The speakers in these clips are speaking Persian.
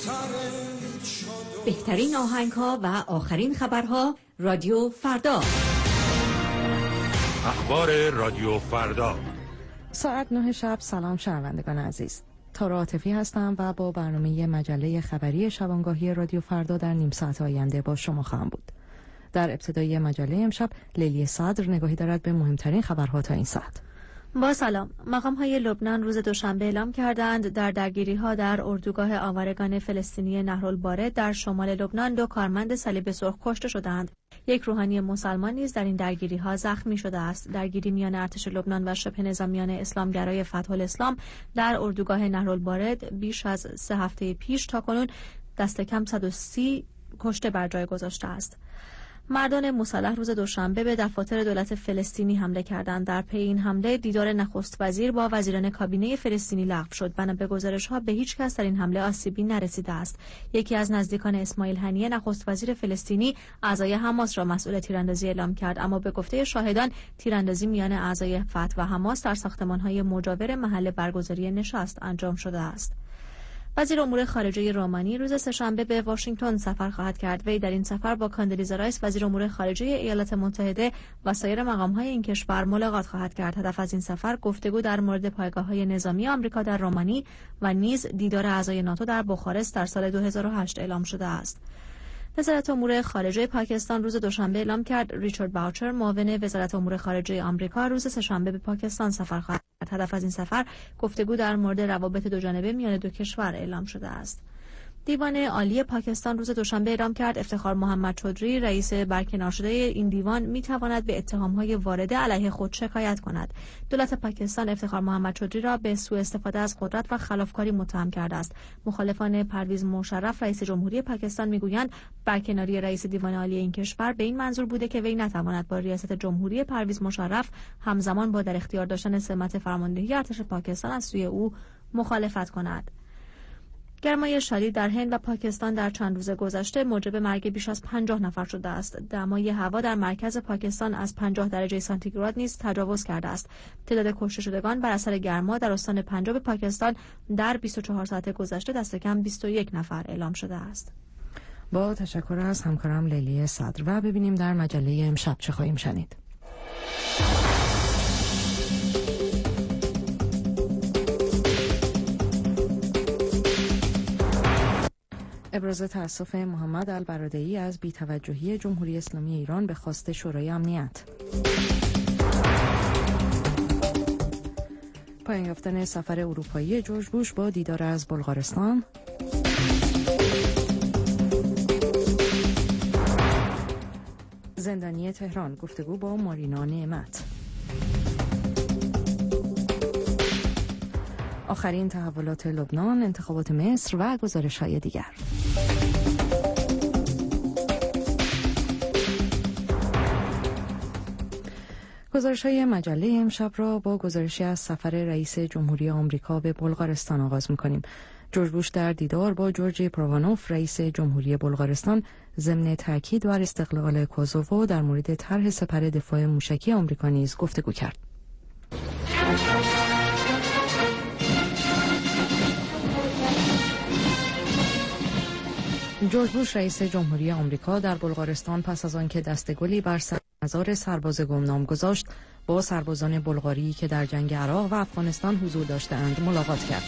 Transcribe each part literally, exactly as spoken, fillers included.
بهترین آهنگ‌ها و آخرین خبرها رادیو فردا. اخبار رادیو فردا ساعت نه شب. سلام شنوندگان عزیز، تارا عاطفی هستم و با برنامه مجله خبری شبانگاهی رادیو فردا در نیم ساعت آینده با شما خواهم بود. در ابتدای مجله امشب لیلی صدر نگاهی دارد به مهمترین خبرها تا این ساعت. با سلام. مقام‌های لبنان روز دوشنبه اعلام کردند در درگیری‌ها در اردوگاه آوارگان فلسطینی نهرالبارد در شمال لبنان دو کارمند صلیب سرخ کشته شدند. یک روحانی مسلمان نیز در این درگیری‌ها زخمی شده است. درگیری میان ارتش لبنان و شبه نظامیان اسلامگرای فتح الاسلام در اردوگاه نهرالبارد بیش از سه هفته پیش تاکنون دست کم صد و سی کشته بر جای گذاشته است. مردان مسلح روز دوشنبه به دفاتر دولت فلسطینی حمله کردند. در پی این حمله دیدار نخست وزیر با وزیران کابینه فلسطینی لغو شد. بنا به گزارش‌ها به هیچ کس در این حمله آسیبی نرسیده است. یکی از نزدیکان اسماعیل هنیه نخست وزیر فلسطینی اعضای حماس را مسئول تیراندازی اعلام کرد، اما به گفته شاهدان تیراندازی میان اعضای فتح و حماس در ساختمان‌های مجاور محل برگزاری نشست انجام شده است. وزیر امور خارجه رومانی روز سه‌شنبه به واشنگتن سفر خواهد کرد. وی در این سفر با کاندلیزا رایس وزیر امور خارجه ایالات متحده و سایر مقام‌های این کشور ملاقات خواهد کرد. هدف از این سفر گفتگو در مورد پایگاه‌های نظامی آمریکا در رومانی و نیز دیدار اعضای ناتو در بخارست در سال دو هزار و هشت اعلام شده است. وزارت امور خارجه پاکستان روز دوشنبه اعلام کرد ریچارد باوچر معاون وزارت امور خارجه آمریکا روز سه‌شنبه به پاکستان سفر خواهد کرد. هدف از این سفر گفتگو در مورد روابط دوجانبه میان دو کشور اعلام شده است. دیوان عالی پاکستان روز دوشنبه اعلام کرد افتخار محمد چودری رئیس برکنار شده این دیوان میتواند به اتهام‌های وارده علیه خود شکایت کند. دولت پاکستان افتخار محمد چودری را به سوء استفاده از قدرت و خلافکاری متهم کرده است. مخالفان پرویز مشرف رئیس جمهوری پاکستان میگویند برکناری رئیس دیوان عالی این کشور به این منظور بوده که وی نتواند با ریاست جمهوری پرویز مشرف همزمان با در اختیار داشتن سمت فرماندهی ارتش پاکستان از سوی او مخالفت کند. گرمای شدید در هند و پاکستان در چند روز گذشته موجب مرگ بیش از پنجاه نفر شده است. دمای هوا در مرکز پاکستان از پنجاه درجه سانتیگراد نیز تجاوز کرده است. تعداد کشته شدگان بر اثر گرما در استان پنجاب پاکستان در بیست و چهار ساعت گذشته دست کم بیست و یک نفر اعلام شده است. با تشکر از همکارم لیلی صدر و ببینیم در مجله امشب چه خواهیم شنید. ابراز تأسف محمد البرادعی از بی‌توجهی جمهوری اسلامی ایران به خواست شورای امنیت. پایان یافتن سفر اروپایی جورج بوش با دیدار از بلغارستان. زندانی تهران گفتگو با مارینا نعمت. آخرین تحولات لبنان، انتخابات مصر و گزارش‌های دیگر. گزارش‌های مجله امشب را با گزارشی از سفر رئیس جمهوری آمریکا به بلغارستان آغاز می‌کنیم. جورج بوش در دیدار با جورج پروانوف رئیس جمهوری بلغارستان ضمن تاکید بر استقلال کوزوو در مورد طرح سپر دفاع موشکی آمریکا نیز گفتگو کرد. جورج بوش رئیس جمهوری آمریکا در بلغارستان پس از آنکه دستگلی بر سر مزار سرباز گمنام گذاشت با سربازان بلغاری که در جنگ عراق و افغانستان حضور داشته‌اند ملاقات کرد.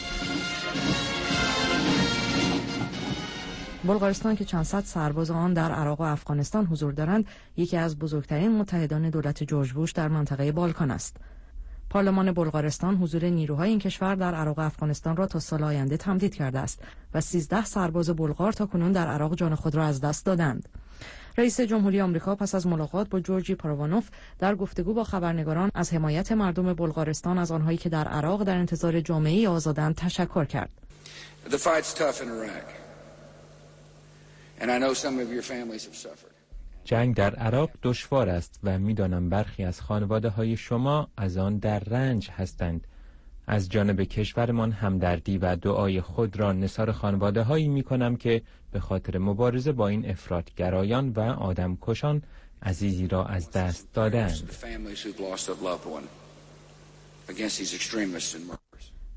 بلغارستان که چند صد سرباز آن در عراق و افغانستان حضور دارند، یکی از بزرگترین متحدان دولت جورج بوش در منطقه بالکان است. پارلمان بلغارستان حضور نیروهای این کشور در عراق و افغانستان را تا سال آینده تمدید کرده است و سیزده سرباز بلغار تا کنون در عراق جان خود را از دست دادند. رئیس جمهوری آمریکا پس از ملاقات با جورج پروانوف در گفتگو با خبرنگاران از حمایت مردم بلغارستان از آنهایی که در عراق در انتظار جامعه‌ای آزادند تشکر کرد. The fight's tough in Iraq. And I know some of your families have suffered. جنگ در عراق دشوار است و می‌دانم برخی از خانواده‌های شما از آن در رنج هستند. از جانب کشورمان همدردی و دعای خود را نثار خانواده‌هایی می‌کنم که به خاطر مبارزه با این افراطگرایان و آدمکشان عزیزی را از دست دادند.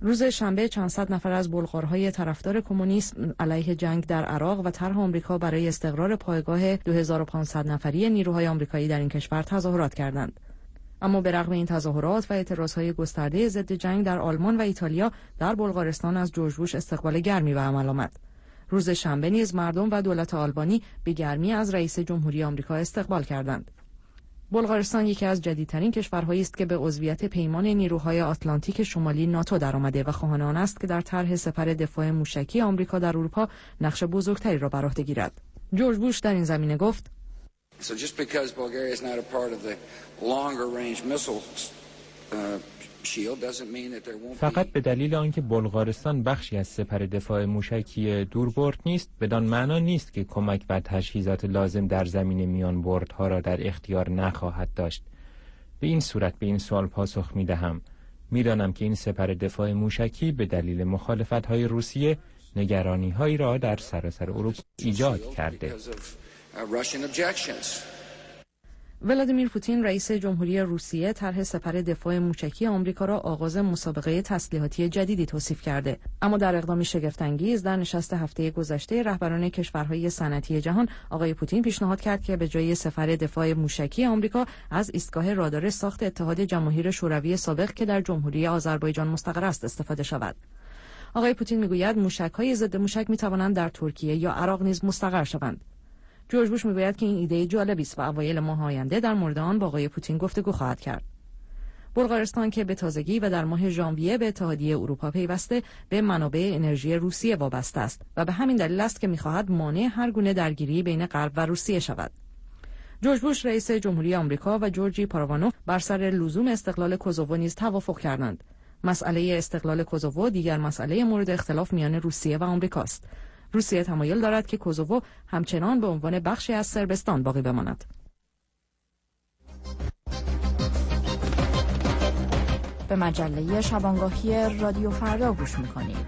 روز شنبه چند صد نفر از بلغارهای طرفدار کمونیسم علیه جنگ در عراق و طرح آمریکا برای استقرار پایگاه دو هزار و پانصد نفری نیروهای آمریکایی در این کشور تظاهرات کردند. اما به رغم این تظاهرات و اعتراضهای گسترده ضد جنگ در آلمان و ایتالیا، در بلغارستان از جورج بوش استقبال گرمی به عمل آمد. روز شنبه نیز مردم و دولت آلبانی به گرمی از رئیس جمهوری آمریکا استقبال کردند. بلغارستان یکی از جدیدترین کشورهایی است که به عضویت پیمان نیروهای آتلانتیک شمالی ناتو درآمده و خواهان آن است که در طرح سپر دفاع موشکی آمریکا در اروپا نقش بزرگتری را بر عهده گیرد. جورج بوش در این زمینه گفت: So just because Bulgaria is not a part of the longer range missile uh, shield doesn't mean that there won't be. فقط به دلیل آنکه بلغارستان بخشی از سپر دفاع موشکی دوربرد نیست، بدان معنا نیست که کمک و تجهیزات لازم در زمین میان بردها را در اختیار نخواهد داشت. به این صورت به این سوال پاسخ می‌دهم. می‌دانم که این سپر دفاع موشکی به دلیل مخالفت‌های روسیه نگرانی‌هایی را در سراسر اروپا ایجاد کرده. ولادیمیر پوتین رئیس جمهوری روسیه طرح سپر دفاع موشکی آمریکا را آغاز مسابقه تسلیحاتی جدیدی توصیف کرده، اما در اقدامی شگفت‌انگیز در نشست هفته گذشته رهبران کشورهای صنعتی جهان، آقای پوتین پیشنهاد کرد که به جای سپر دفاع موشکی آمریکا از ایستگاه رادار ساخت اتحاد جماهیر شوروی سابق که در جمهوری آذربایجان مستقر است استفاده شود. آقای پوتین میگوید موشک‌های ضد موشک می‌توانند در ترکیه یا عراق نیز مستقر شوند. جورج بوش میگوید که این ایده جالبی است و اوایل ماه آینده در مورد آن با آقای پوتین گفتگو خواهد کرد. بلغارستان که به تازگی و در ماه ژانویه به اتحادیه اروپا پیوسته، به منابع انرژی روسیه وابسته است و به همین دلیل است که می‌خواهد مانع هر گونه درگیری بین غرب و روسیه شود. جورج بوش رئیس جمهوری آمریکا و جورجی پاروانو بر سر لزوم استقلال کوزوو نیز توافق کردند. مسئله استقلال کوزوو دیگر مسئله مورد اختلاف میان روسیه و آمریکاست. روسیه تمایل دارد که کوزوو همچنان به عنوان بخشی از صربستان باقی بماند. به مجله شبانگاهی رادیو فردا گوش می‌کنید.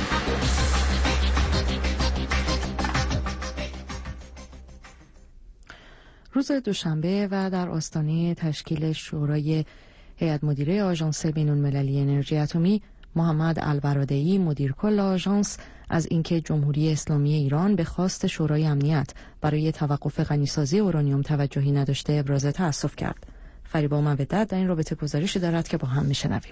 روز دوشنبه و در آستانه تشکیل شورای هیئت مدیره آژانس بین‌المللی انرژی اتمی، محمد البرادعی مدیر کل آژانس از اینکه جمهوری اسلامی ایران به خواست شورای امنیت برای توقف غنیسازی اورانیوم توجهی نداشته ابراز تأسف کرد. فریبا مودت در این رابطه گزارشی دارد که با هم میشنویم.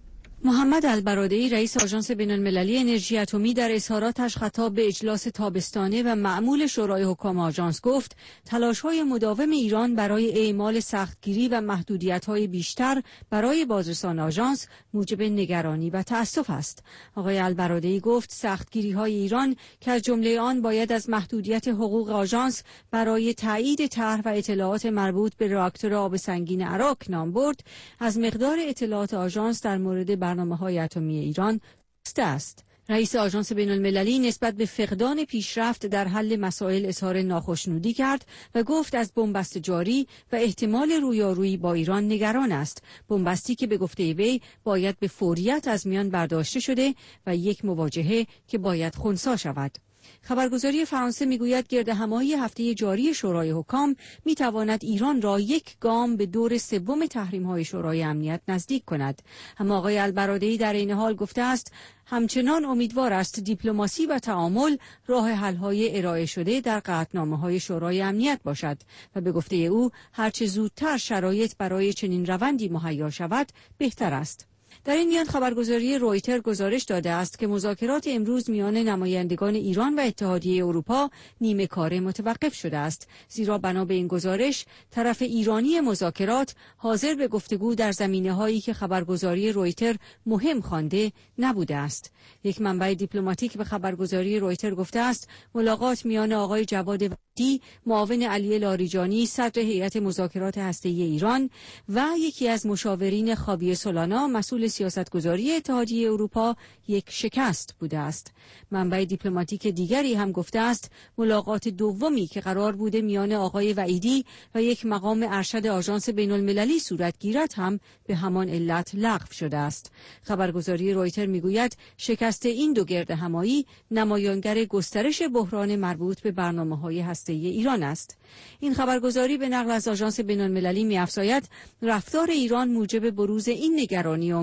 محمد البرادعی رئیس آژانس بین‌المللی انرژی اتمی در اظهاراتش خطاب به اجلاس تابستانه و معمول شورای حکام آژانس گفت تلاش‌های مداوم ایران برای اعمال سختگیری و محدودیت‌های بیشتر برای بازرسان آژانس موجب نگرانی و تأسف است. آقای البرادعی گفت سختگیری‌های ایران که از جمله آن باید از محدودیت حقوق آژانس برای تایید طرح و اطلاعات مربوط به راکتور آب سنگین عراق نام برد، از مقدار اطلاعات آژانس در مورد برنامه‌های اتمی ایران است. رئیس آژانس بین‌المللی نسبت به فقدان پیشرفت در حل مسائل اظهار ناخشنودی کرد و گفت از بنبست جاری و احتمال رویارویی با ایران نگران است. بنبستی که به گفته وی باید به فوریت از میان برداشته شده و یک مواجهه که باید خنثی شود. خبرگزاری فرانسه میگوید گردهمایی هفته جاری شورای حکام میتواند ایران را یک گام به دور سوم تحریم‌های شورای امنیت نزدیک کند. اما آقای البرادعی در این حال گفته است همچنان امیدوار است دیپلماسی و تعامل راه حل‌های ارائه شده در قطعنامه‌های شورای امنیت باشد و به گفته او هرچه زودتر شرایط برای چنین روندی مهیا شود بهتر است. در این میان خبرگزاری رویتر گزارش داده است که مذاکرات امروز میان نمایندگان ایران و اتحادیه اروپا نیمه کاره متوقف شده است، زیرا بنا به این گزارش طرف ایرانی مذاکرات حاضر به گفتگو در زمینه‌هایی که خبرگزاری رویتر مهم خوانده نبوده است. یک منبع دیپلماتیک به خبرگزاری رویتر گفته است ملاقات میان آقای جواد وحیدی معاون علی لاریجانی صدر هیئت مذاکرات هسته‌ای ایران و یکی از مشاورین خاویه سولانا مسئول سیاستگذاری اتحادیه اروپا یک شکست بوده است. منبع دیپلماتیک دیگری هم گفته است ملاقات دومی که قرار بوده میان آقای وحیدی و یک مقام ارشد آژانس بین‌المللی صورت گیرد هم به همان علت لغو شده است. خبرگزاری رویتر میگوید شکست این دو گردهمایی نمایانگر گسترش بحران مربوط به برنامه‌های هسته‌ای ایران است. این خبرگزاری به نقل از آژانس بین‌المللی می‌افزاید رفتار ایران موجب بروز این نگرانی و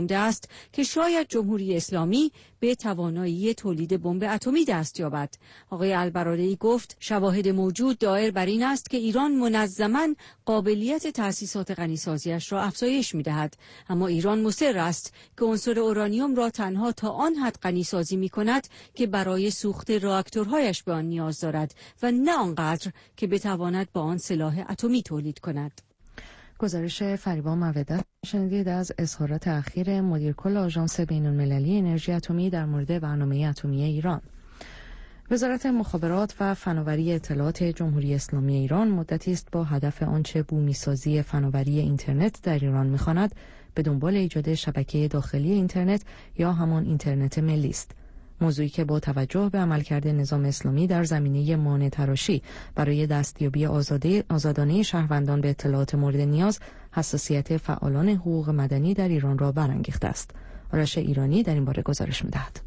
مانده است که شاید جمهوری اسلامی به توانایی تولید بمب اتمی دست یابد. آقای البرادعی گفت شواهد موجود دایر بر این است که ایران منظماً قابلیت تأسیسات غنیسازیش را افزایش می‌دهد، اما ایران مصر است که عنصر اورانیوم را تنها تا آن حد غنیسازی می‌کند که برای سوخت راکتورهایش به آن نیاز دارد و نه آنقدر که بتواند با آن سلاح اتمی تولید کند. گزارش فریبا مودت شنیدید از اظهارات اخیر مدیر کل آژانس بین‌المللی انرژی اتمی در مورد برنامه اتمی ایران. وزارت مخابرات و فناوری اطلاعات جمهوری اسلامی ایران مدتی است با هدف آنچه بومیسازی فناوری اینترنت در ایران می‌خواند به دنبال ایجاد شبکه داخلی اینترنت یا همان اینترنت ملی است. موضوعی که با توجه به عملکرد نظام اسلامی در زمینه مانع تراشی برای دستیابی آزاده آزادانه شهروندان به اطلاعات مورد نیاز حساسیت فعالان حقوق مدنی در ایران را برانگیخته است. آرش ایرانی در این باره گزارش می‌دهد.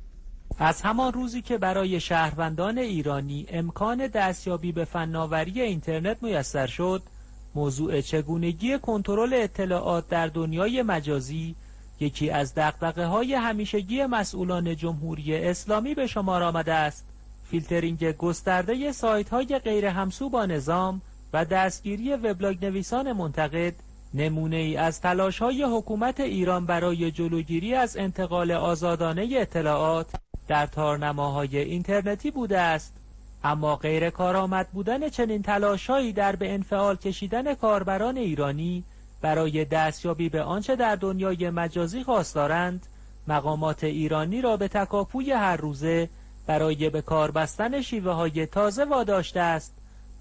از همان روزی که برای شهروندان ایرانی امکان دستیابی به فناوری اینترنت میسر شد، موضوع چگونگی کنترل اطلاعات در دنیای مجازی یکی از دغدغه‌های همیشگی مسئولان جمهوری اسلامی به شمار آمده است. فیلترینگ گسترده سایت‌های غیر همسو با نظام و دستگیری وبلاگ نویسان منتقد نمونه‌ای از تلاش‌های حکومت ایران برای جلوگیری از انتقال آزادانه اطلاعات در تارنماهای اینترنتی بوده است. اما غیر کارآمد بودن چنین تلاش‌هایی در به انفعال کشیدن کاربران ایرانی برای دستیابی به آنچه در دنیای مجازی خواستارند، مقامات ایرانی را به تکاپوی هر روزه برای به کار بستن شیوه‌های تازه واداشته است.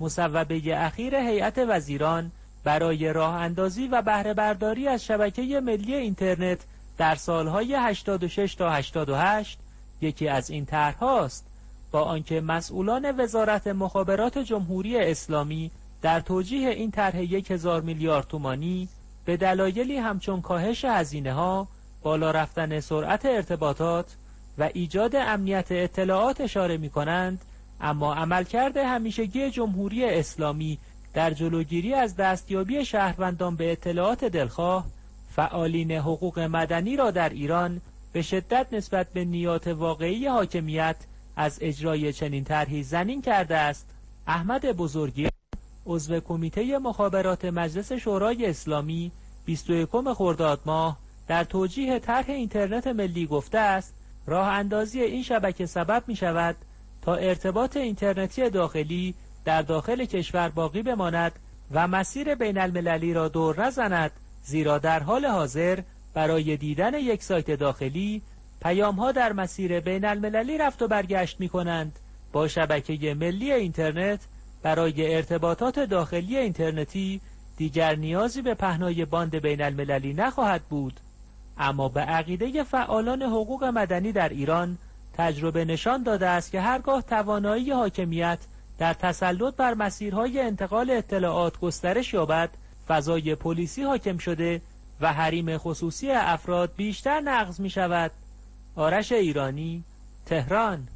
مصوبه اخیر هیئت وزیران برای راه اندازی و بهره برداری از شبکه ملی اینترنت در سالهای هشتاد و شش تا هشتاد و هشت یکی از این طرح‌هاست، با آنکه مسئولان وزارت مخابرات جمهوری اسلامی در توجیه این طرح یک هزار میلیارد تومانی به دلایلی همچون کاهش هزینه‌ها، بالا رفتن سرعت ارتباطات و ایجاد امنیت اطلاعات اشاره می‌کنند، اما عملکرد همیشگی جمهوری اسلامی در جلوگیری از دستیابی شهروندان به اطلاعات دلخواه، فعالین حقوق مدنی را در ایران به شدت نسبت به نیات واقعی حاکمیت از اجرای چنین طرحی زنین کرده است. احمد بزرگی، عضو کمیته مخابرات مجلس شورای اسلامی، بیست و یکم خرداد ماه در توجیه طرح اینترنت ملی گفته است راه اندازی این شبکه سبب می شود تا ارتباط اینترنتی داخلی در داخل کشور باقی بماند و مسیر بین المللی را دور نزند، زیرا در حال حاضر برای دیدن یک سایت داخلی پیام‌ها در مسیر بین المللی رفت و برگشت می کنند. با شبکه ملی اینترنت برای ارتباطات داخلی اینترنتی دیگر نیازی به پهنای باند بین المللی نخواهد بود. اما به عقیده فعالان حقوق مدنی در ایران تجربه نشان داده است که هرگاه توانایی حاکمیت در تسلط بر مسیرهای انتقال اطلاعات گسترش یابد، فضای پلیسی حاکم شده و حریم خصوصی افراد بیشتر نقض می شود. آرش ایرانی، تهران.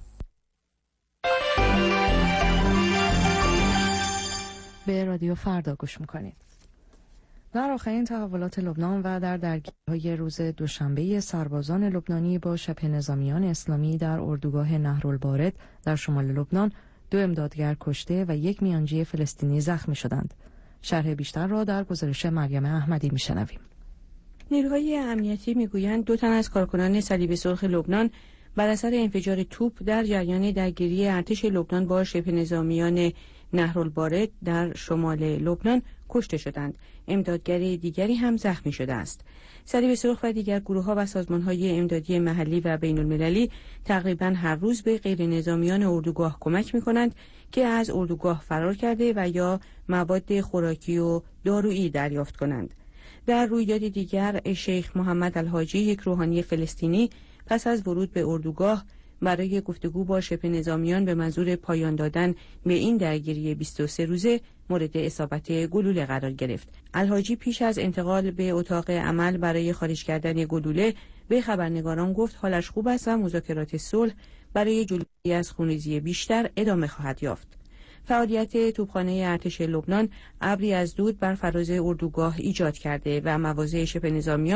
به رادیو فردا گوش میکنید. در آخرین تحولات لبنان و در درگیری‌های روز دوشنبه سربازان لبنانی با شبه نظامیان اسلامی در اردوگاه نهرالبارد در شمال لبنان، دو امدادگر کشته و یک میانجی فلسطینی زخمی شدند. شرح بیشتر را در گزارش مریم احمدی میشنویم. نیروهای امنیتی میگویند دو تن از کارکنان صلیب سرخ لبنان بر اثر انفجار توپ در جریان درگیری ارتش لبنان با شبه نظامیان نهرالبارد در شمال لبنان کشته شدند. امدادگر دیگری هم زخمی شده است. صلیب سرخ و دیگر گروه‌ها و سازمان‌های امدادی محلی و بین‌المللی تقریباً هر روز به غیر نظامیان اردوگاه کمک می‌کنند که از اردوگاه فرار کرده و یا مواد خوراکی و دارویی دریافت کنند. در رویداد دیگر، شیخ محمد الحاجی، یک روحانی فلسطینی، پس از ورود به اردوگاه برای گفتگو با شبه نظامیان به منظور پایان دادن به این درگیری بیست و سه روزه مورد اصابت گلوله قرار گرفت. الحاجی پیش از انتقال به اتاق عمل برای خارج کردن گلوله به خبرنگاران گفت حالش خوب است و مذاکرات صلح برای جلوگیری از خونریزی بیشتر ادامه خواهد یافت. فعالیت توپخانه ارتش لبنان ابری از دود بر فراز اردوگاه ایجاد کرده و مواضع شبه نظامیان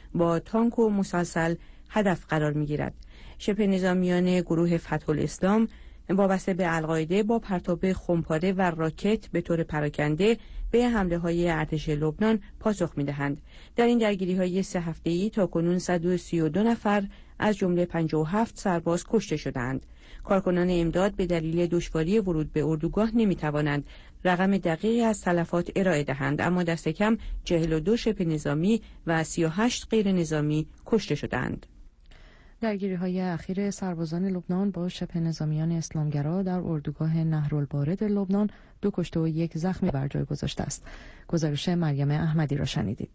با تانک و مسلسل هدف قرار می‌گیرد. شبه نظامیان گروه فتح الاسلام وابسته به القاعده با پرتاب خمپاره و راکت به طور پراکنده به حمله‌های ارتش لبنان پاسخ می‌دهند. در این درگیری‌های سه هفته‌ای تاکنون صد و سی و دو نفر از جمله پنجاه و هفت سرباز کشته شدند. کارکنان امداد به دلیل دشواری ورود به اردوگاه نمی‌توانند رقم دقیقی از تلفات ارائه دهند، اما دست کم چهل و دو شبه نظامی و سی و هشت غیر نظامی کشته شدند. درگیری‌های اخیر سربازان لبنان با شبه نظامیان اسلامگرا در اردوگاه نهرالبارد لبنان دو کشته و یک زخمی بر جای گذاشته است. گزارش مریم احمدی را شنیدید.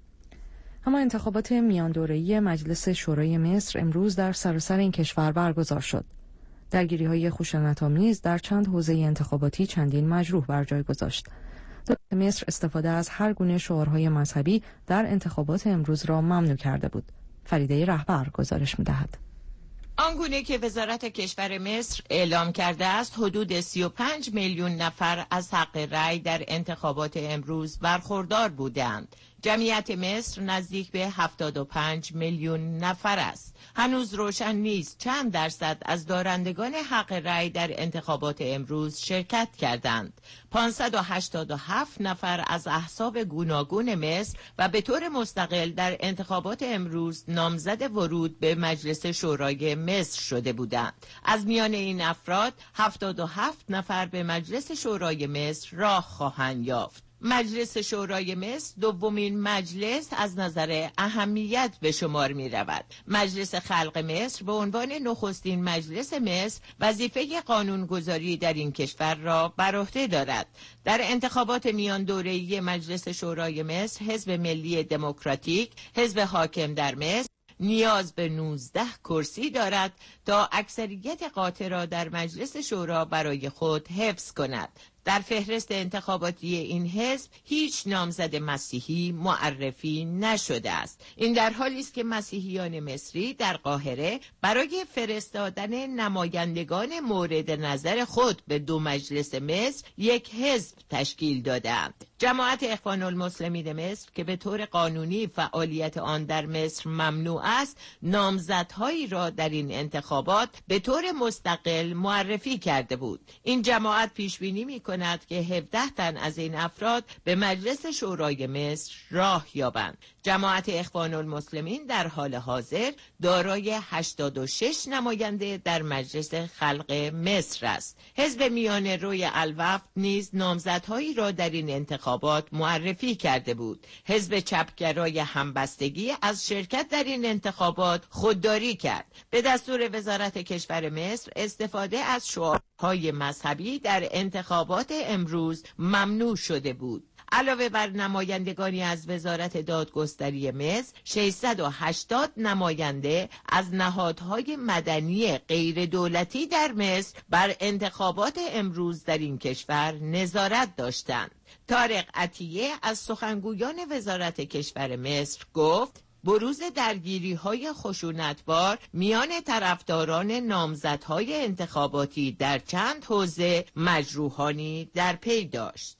اما انتخابات میان دوره‌ای مجلس شورای مصر امروز در سراسر این کشور برگزار شد. درگیری‌های خشونت‌آمیز در چند حوزه انتخاباتی چندین مجروح بر جای گذاشت. دولت مصر استفاده از هر گونه شعارهای مذهبی در انتخابات امروز را ممنوع کرده بود. فریده رهبر گزارش می‌دهد. آنگونه که وزارت کشور مصر اعلام کرده است، حدود سی و پنج میلیون نفر از حق رأی در انتخابات امروز برخوردار بودند. جمعیت مصر نزدیک به هفتاد و پنج میلیون نفر است. هنوز روشن نیست چند درصد از دارندگان حق رأی در انتخابات امروز شرکت کردند. پانصد و هشتاد و هفت نفر از احزاب گوناگون مصر و به طور مستقل در انتخابات امروز نامزد ورود به مجلس شورای مصر شده بودند. از میان این افراد هفتاد و هفت نفر به مجلس شورای مصر راه خواهند یافت. مجلس شورای مصر دومین مجلس از نظر اهمیت به شمار می رود. مجلس خلق مصر به عنوان نخستین مجلس مصر وظیفه قانونگذاری در این کشور را بر عهده دارد. در انتخابات میان دوره‌ای مجلس شورای مصر، حزب ملی دموکراتیک، حزب حاکم در مصر، نیاز به نوزده کرسی دارد تا اکثریت قاطع را در مجلس شورا برای خود حفظ کند. در فهرست انتخاباتی این حزب هیچ نامزد مسیحی معرفی نشده است. این در حالی است که مسیحیان مصری در قاهره برای فرستادن نمایندگان مورد نظر خود به دو مجلس مصر یک حزب تشکیل دادند. جماعت اخوان المسلمین مصر که به طور قانونی فعالیت آن در مصر ممنوع است، نامزدهایی را در این انتخابات به طور مستقل معرفی کرده بود. این جماعت پیش بینی می‌کند که هفده تن از این افراد به مجلس شورای مصر راه یابند. جماعت اخوان المسلمین در حال حاضر دارای هشتاد و شش نماینده در مجلس خلق مصر است. حزب میان روی الوفد نیز نامزدهایی را در این انتخابات معرفی کرده بود. حزب چپگرای همبستگی از شرکت در این انتخابات خودداری کرد. به دستور وزارت کشور مصر استفاده از شعارهای مذهبی در انتخابات امروز ممنوع شده بود. علاوه بر نمایندگانی از وزارت دادگستری مصر، ششصد و هشتاد نماینده از نهادهای مدنی غیر دولتی در مصر بر انتخابات امروز در این کشور نظارت داشتند. طارق عطیه از سخنگویان وزارت کشور مصر گفت: بروز درگیری‌های خشونتبار میان طرفداران نامزدهای انتخاباتی در چند حوزه مجروحانی در پی داشت.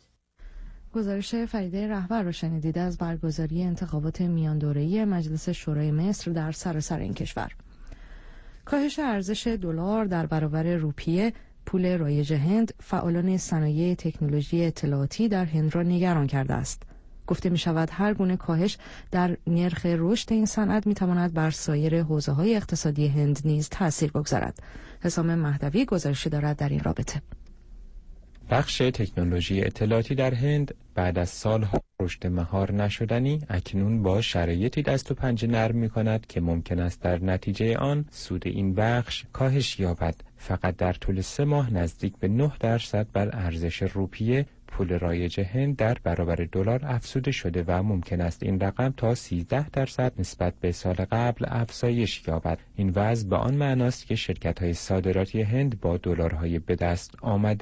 گزارش فریده رهبر را شنیدید از برگزاری انتخابات میان دوره‌ای مجلس شورای مصر در سراسر این کشور. کاهش ارزش دلار در برابر روپیه، پول رایج هند، فعالان صنایع تکنولوژی اطلاعاتی در هند را نگران کرده است. گفته می شود هر گونه کاهش در نرخ رشد این صنعت می تواند بر سایر حوزه‌های اقتصادی هند نیز تأثیر بگذارد. حسام مهدوی گزارشی دارد در این رابطه. بخش تکنولوژی اطلاعاتی در هند بعد از سالها رشد مهار نشدنی اکنون با شرایطی دست و پنجه نرم می کند که ممکن است در نتیجه آن سود این بخش کاهش یابد. فقط در طول سه ماه نزدیک به نه درصد بر ارزش روپیه پول رایج هند در برابر دلار افزوده شده و ممکن است این رقم تا سیزده درصد نسبت به سال قبل افزایش یابد. این وضع به آن معناست که شرکت‌های صادراتی هند با دلارهای به دست آمده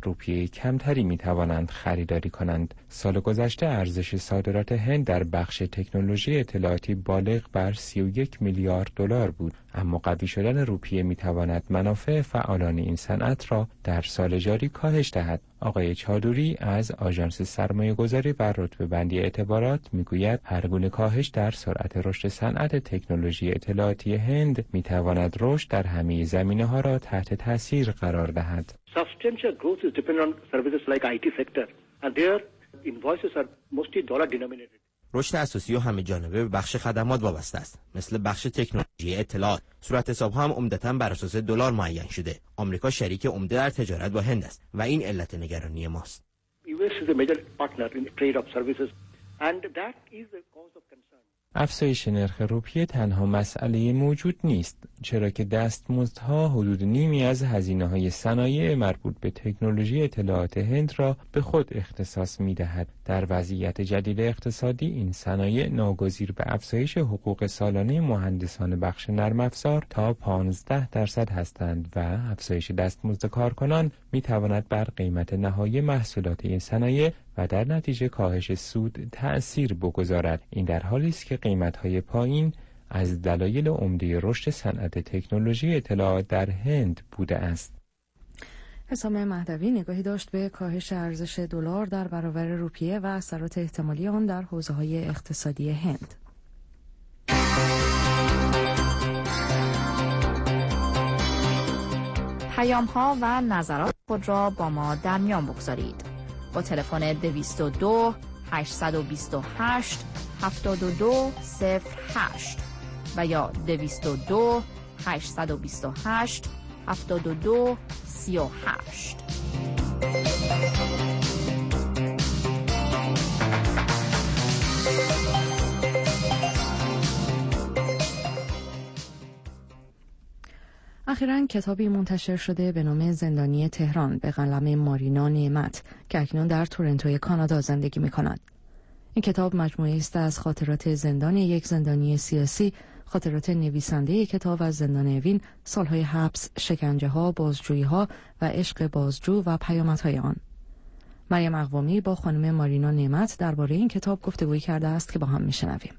روپیه کمتری می توانند خریداری کنند. سال گذشته ارزش صادرات هند در بخش تکنولوژی اطلاعاتی بالغ بر سی و یک میلیارد دلار بود، اما قوی شدن روپیه می تواند منافع فعالان این صنعت را در سال جاری کاهش دهد. آقای چادری از آژانس سرمایه‌گذاری و رتبه‌بندی اعتبارات میگوید هر گونه کاهش در سرعت رشد صنعت تکنولوژی اطلاعاتی هند میتواند رشد در همه زمینه‌ها را تحت تاثیر قرار دهد. Substantial growth is dependent on services like آی تی sector and their invoices are mostly dollar denominated. رشد اساسی و همه جانبه به بخش خدمات وابسته است. مثل بخش تکنولوژی اطلاعات، صورت حساب‌ها هم عمدتاً بر اساس دلار معین شده. آمریکا شریک عمده در تجارت با هند است و این علت نگرانی ماست. یو اس is a major partner in trade of services and that is a cause of concern. افزایش نرخ روپیه تنها مسئله موجود نیست، چرا که دستمزدها حدود نیمی از هزینه‌های صنایع مربوط به تکنولوژی اطلاعات هند را به خود اختصاص می‌دهد. در وضعیت جدید اقتصادی این صنایع ناگزیر به افزایش حقوق سالانه مهندسان بخش نرم افزار تا پانزده درصد هستند و افزایش دستمزد کارکنان می‌تواند بر قیمت نهایی محصولات این صنایع و در نتیجه کاهش سود تأثیر بگذارد. این در حالی است که قیمت‌های پایین از دلایل عمده رشد صنعت تکنولوژی اطلاعات در هند بوده است. حسام مهدوی نگاهی داشت به کاهش ارزش دلار در برابر روپیه و اثرات احتمالی آن در حوزه‌های اقتصادی هند. پیام‌ها و نظرات خود را با ما در میان بگذارید. با تلفن دویست و دو هشتصد و بیست و هشت هفتاد و دو صفر هشت و یا دویست و دو هشتصد و بیست و هشت هفتاد و دو سی و هشت. اخیراً کتابی منتشر شده به نام زندانی تهران به قلم مارینا نعمت که اکنون در تورنتو کانادا زندگی می‌کند. این کتاب مجموعه‌ای است از خاطرات زندان یک زندانی سیاسی، خاطرات نویسنده کتاب از زندان اوین، سالهای حبس، شکنجه‌ها، بازجویی‌ها و عشق بازجو و پیامدهای آن. مریم اقوامی با خانم مارینا نعمت درباره این کتاب گفتگویی کرده است که با هم می‌شنویم.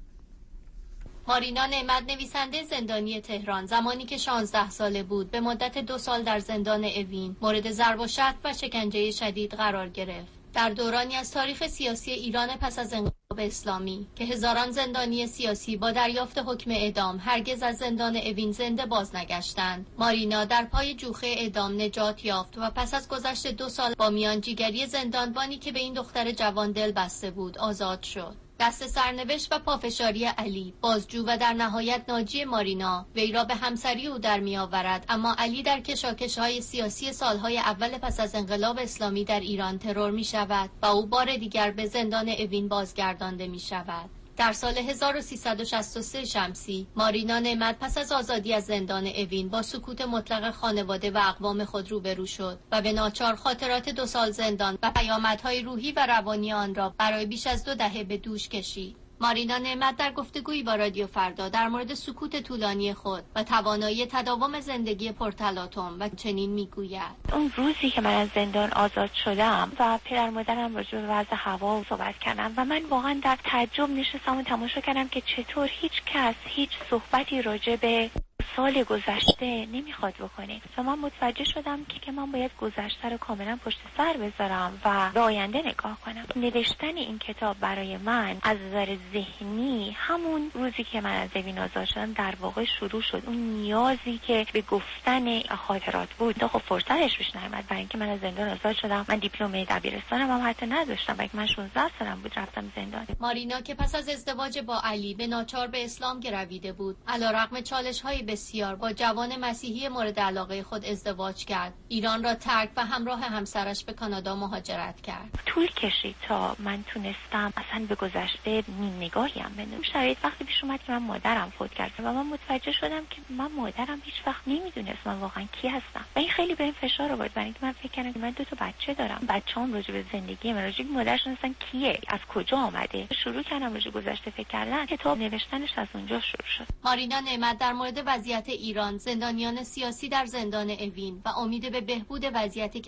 مارینا نعمت نویسنده زندانی تهران زمانی که شانزده ساله بود به مدت دو سال در زندان اوین مورد ضرب و شتم و شکنجه شدید قرار گرفت. در دورانی از تاریخ سیاسی ایران پس از انقلاب اسلامی که هزاران زندانی سیاسی با دریافت حکم اعدام هرگز از زندان اوین زنده باز نگشتند، مارینا در پای جوخه اعدام نجات یافت و پس از گذشت دو سال با میانجیگری زندانبانی که به این دختر جوان دل بسته بود آزاد شد. دست سرنوشت و پافشاری علی، بازجو و در نهایت ناجی مارینا وی را به همسری او در می آورد، اما علی در کشاکش‌های سیاسی سالهای اول پس از انقلاب اسلامی در ایران ترور می شود و او بار دیگر به زندان اوین بازگردانده می شود. در سال هزار و سیصد و شصت و سه شمسی، مارینا نعمت پس از آزادی از زندان اوین با سکوت مطلق خانواده و اقوام خود روبرو شد و به ناچار خاطرات دو سال زندان و پیامدهای روحی و روانی آن را برای بیش از دو دهه به دوش کشید. مارینا نعمت در گفتگویی با رادیو فردا در مورد سکوت طولانی خود و توانایی تداوم زندگی پرتلاطم و چنین میگوید: اون روزی که من از زندان آزاد شدم و پدر مادرم راجع به وضع هوا صحبت کردم و من واقعا در تعجب نشستم و تماشا کردم که چطور هیچ کس هیچ صحبتی راجع به سال گذشته نمیخواد بکنه و من متوجه شدم که که من باید گذشته رو کاملا پشت سر بذارم و به آینده نگاه کنم. نوشتن این کتاب برای من از نظر ذهنی همون روزی که من از اوین آزاد شدم در واقع شروع شد. اون نیازی که به گفتن خاطرات بود تا خب فرصتش پیش نیامد، برای اینکه من از زندان آزاد شدم. من دیپلم دبیرستانم هم حتی نداشتم، بلکه من شانزده سالم بود رفتم زندان. مارینا که پس از ازدواج با علی به ناچار به اسلام گرویده بود، علیرغم چالش‌های بسیار با جوان مسیحی مورد علاقه خود ازدواج کرد. ایران را ترک و همراه همسرش به کانادا مهاجرت کرد. طول کشید تا من تونستم اصلا به گذشته نیم نگاهی هم بندازم. شرایط وقتی پیش اومد که من مادرم فوت کرد و من متوجه شدم که من مادرم هیچ وقت نمیدونست من واقعا کی هستم و این خیلی بهم فشار آورد، برای اینکه من فکر کردم که من دو تا بچه دارم. بچه‌ام راجع به زندگی من، راجع به مادرشون اصلا کیه، از کجا آمده. شروع کردم راجع به گذشته فکر کردن. کتاب نوشتنش از اونجا شروع شد. مارینا نعمت در مورد وضعیت ایران، زندانیان سیاسی در زندان اوین و امید به بهبود وضعیت کشور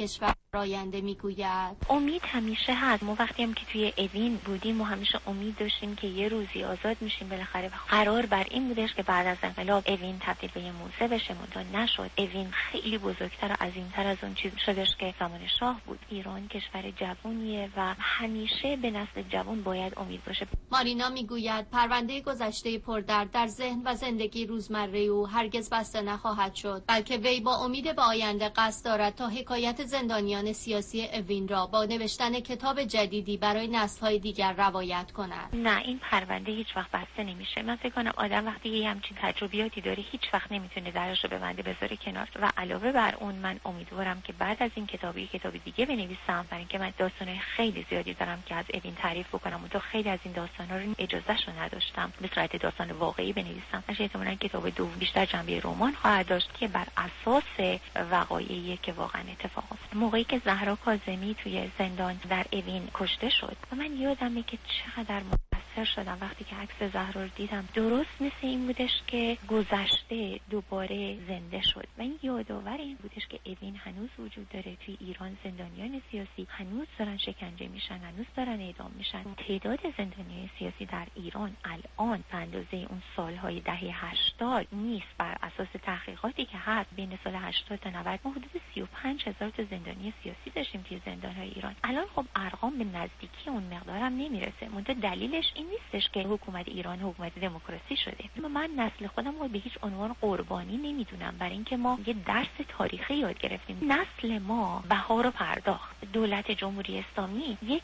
راینده میگوید امید همیشه هست. ما وقتی هم که توی اوین بودیم ما همیشه امید داشتیم که یه روزی آزاد میشیم بالاخره. قرار بر این بودش که بعد از انقلاب اوین تبدیل به یه موزه بشه، منتها نشد. اوین خیلی بزرگتر و عظیمتر از اون چیز شدش که زمان شاه بود. ایران کشور جوونیه و همیشه به نسل جوان باید امید باشه. مارینا میگوید پرونده گذشته پردرد در ذهن و زندگی روزمره او هرگز بسته نخواهد شد، بلکه وی با امید به آینده قصد دارد تا حکایت زندانیان سیاسی اوین را با نوشتن کتاب جدیدی برای نسل‌های دیگر روایت کند. نه، این پرونده هیچ وقت بسته نمیشه. من فکر کنم آدم وقتی یه همچین تجربیاتی داره هیچ وقت نمیتونه درش رو ببنده بذاره کنار. و علاوه بر اون من امیدوارم که بعد از این کتابی کتاب دیگه بنویسم، برای اینکه من داستانای خیلی زیادی دارم که از اوین تعریف بکنم و تو خیلی از این داستانا رو اجازهشو نداشتم به صورت داستان واقعی بنویسم. من احتمالاً کتاب دوم بیشتر جنبه رمان خواهد داشت که بر اساس وقایعی که واقعا اتفاق افتاد. موقعی که زهرا کاظمی توی زندان در اوین کشته شد و من یادمه که چقدر متاثر شدم وقتی که عکس زهرا رو دیدم. درست مثل این بودش که گذشته دوباره زنده شد و این یادآور این بودش که اوین هنوز وجود داره. توی ایران زندانیان سیاسی هنوز دارن شکنجه میشن، هنوز دارن اعدام میشن. تعداد زندانیان سیاسی در ایران الان به اندازه اون سالهای دهه هشتاد نیست. بر اساس تحقیقاتی که هست بین سال هشتاد تا نود ما حدود سی و پنج هزار تا زندانی سیاسی داشتیم توی زندان‌های ایران. الان خب ارقام به نزدیکی اون مقدارم نمیرسه. منتها دلیلش این نیستش که حکومت ایران حکومت دموکراسی شده. اما من نسل خودم رو به هیچ عنوان قربانی نمیدونم، برای اینکه ما یه درس تاریخی یاد گرفتیم. نسل ما بها رو پرداخت. دولت جمهوری اسلامی یک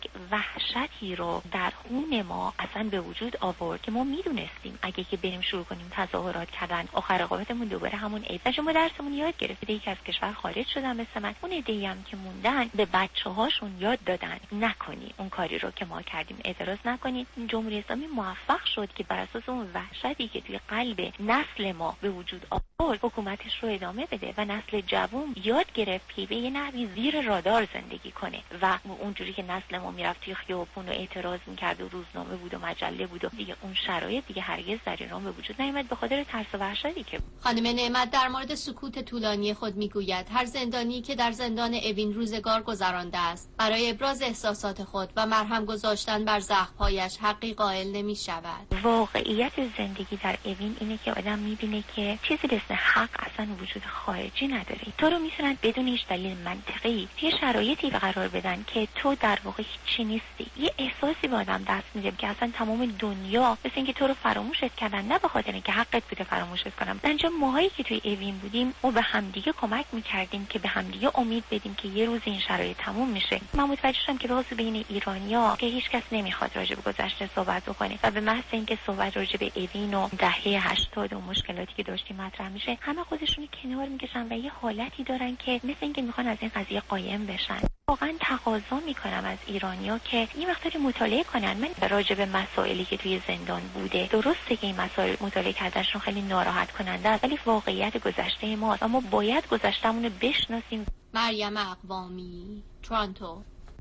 وحشتی رو در خون ما اصلا به وجود آورد که ما میدونستیم اگه که بریم شروع کنیم تظاهرات کردن آخر رقابتمون دوباره همون عید. ما درسمون یاد گرفتیم که از کشور خارج شدن مثل من. اون ایده هم که موندن به بچه‌هاشون یاد دادن نکنی اون کاری رو که ما کردیم، اعتراض نکنی. جمهوری اسلامی موفق شد که بر اساس اون وحشتی که توی قلب نسل ما به وجود آورد حکومتش رو ادامه بده و نسل جوان یاد گرفت که به یه نحوی زیر رادار زندگی کنه و اونجوری که نسل ما میرفت توی خیابون و اعتراض میکرد و روزنامه بود و مجله بود و دیگه اون شرایط دیگه هرگز در ایران به وجود نیامد به خاطر ترس و وحشتی که. خانم نعمت در مورد سکوت طولانی خود میگوید هر زندانی که در زندان اوین روزگار گذرانده است برای ابراز احساسات خود و مرهم گذاشتن بر زخم‌هایش حقی قائل نمی‌شود. واقعیت زندگی در اوین اینه که آدم می‌بینه که چیزی به اسم حق اصلا وجود خارجی نداره. تو رو می‌تونن بدون هیچ دلیل منطقی توی شرایطی قرار بدن که تو در واقع هیچی نیستی. یه احساسی به آدم دست میده که اصلا تمام دنیا مثل اینکه تو رو فراموشت کردن، نه به خاطر اینکه حقت بوده فراموشت کنم. انجا ماهایی که توی اوین بودیم ما به همدیگه کمک می‌کردیم که به همدیگه امید بدیم که یه روز این شرایط تموم میشه. من متوجه شدم که راز بین ایرانی‌ها که هیچ کس نمیخواد راجع به گذشته صحبت بکنه و به محض اینکه صحبت راجع به اوین و دهه هشتاد و مشکلاتی که داشتیم مطرح میشه همه خودشون کنار میکشن و یه حالتی دارن که مثل اینکه میخوان از این قضیه قایم بشن. واقعا تقاضا میکنم از ایرانی‌ها که یه مقداری مطالعه کنن. من راجع به مسائلی که توی زندان بوده، درسته که این مسائل مطالعه کردنشون خیلی ناراحت کننده است، ولی واقعیت گذشته ماست و ما باید گذشته‌مون رو بشناسیم. مریم اقوامی، تورنتو.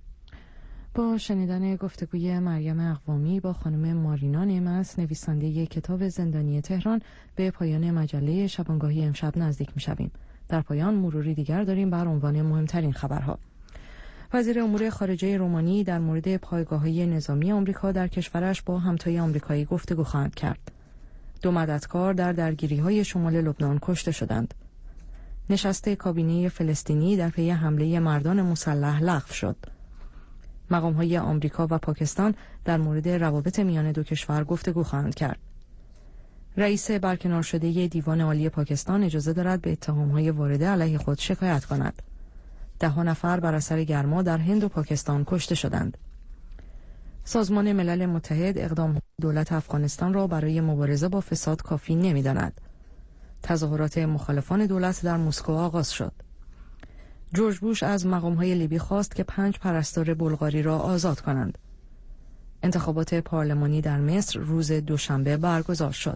با شنیدن گفتگوی مریم اقوامی با خانم مارینا نعمت نویسنده کتاب زندانی تهران به پایان مجله شبانگاهی امشب نزدیک می‌شویم. در پایان مروری دیگر داریم بر عنوان مهمترین خبرها. وزیر امور خارجه رومانی در مورد پایگاه‌های نظامی آمریکا در کشورش با همتای آمریکایی گفتگو خواهد کرد. دو مددکار در درگیری‌های شمال لبنان کشته شدند. نشست کابینه فلسطینی در پی حمله مردان مسلح لغو شد. مقام‌های آمریکا و پاکستان در مورد روابط میان دو کشور گفتگو خواهند کرد. رئیس برکنار شده دیوان عالی پاکستان اجازه دارد به اتهام‌های وارده علیه خود شکایت کند. ده ها نفر بر اثر گرما در هند و پاکستان کشته شدند. سازمان ملل متحد اقدام دولت افغانستان را برای مبارزه با فساد کافی نمی‌داند. تظاهرات مخالفان دولت در مسکو آغاز شد. جورج بوش از مقام‌های لیبی خواست که پنج پرستار بلغاری را آزاد کنند. انتخابات پارلمانی در مصر روز دوشنبه برگزار شد.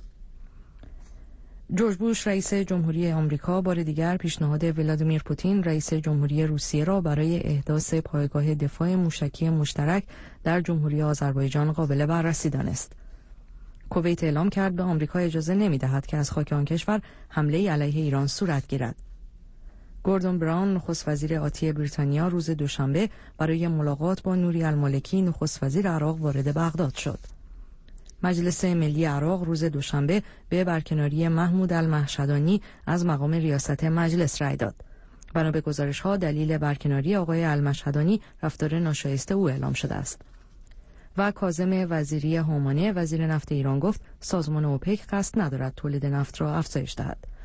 جورج بوش رئیس جمهوری آمریکا بار دیگر پیشنهاد ولادیمیر پوتین رئیس جمهوری روسیه را برای احداث پایگاه دفاع موشکی مشترک در جمهوری آذربایجان قابل بررسی دانست. کویت اعلام کرد به آمریکا اجازه نمی‌دهد که از خاک آن کشور حمله علیه ایران صورت گیرد. گوردون براون نخست وزیر آتی بریتانیا روز دوشنبه برای ملاقات با نوری المالکی نخست وزیر عراق وارد بغداد شد. مجلس ملی عراق روز دوشنبه به برکناری محمود المهشدانی از مقام ریاست مجلس رأی داد. بنا به گزارش‌ها دلیل برکناری آقای المهشدانی رفتار ناشایسته او اعلام شده است. و کاظم وزیری هامانه وزیر نفت ایران گفت سازمان اوپک قصد ندارد تولید نفت را افزایش دهد.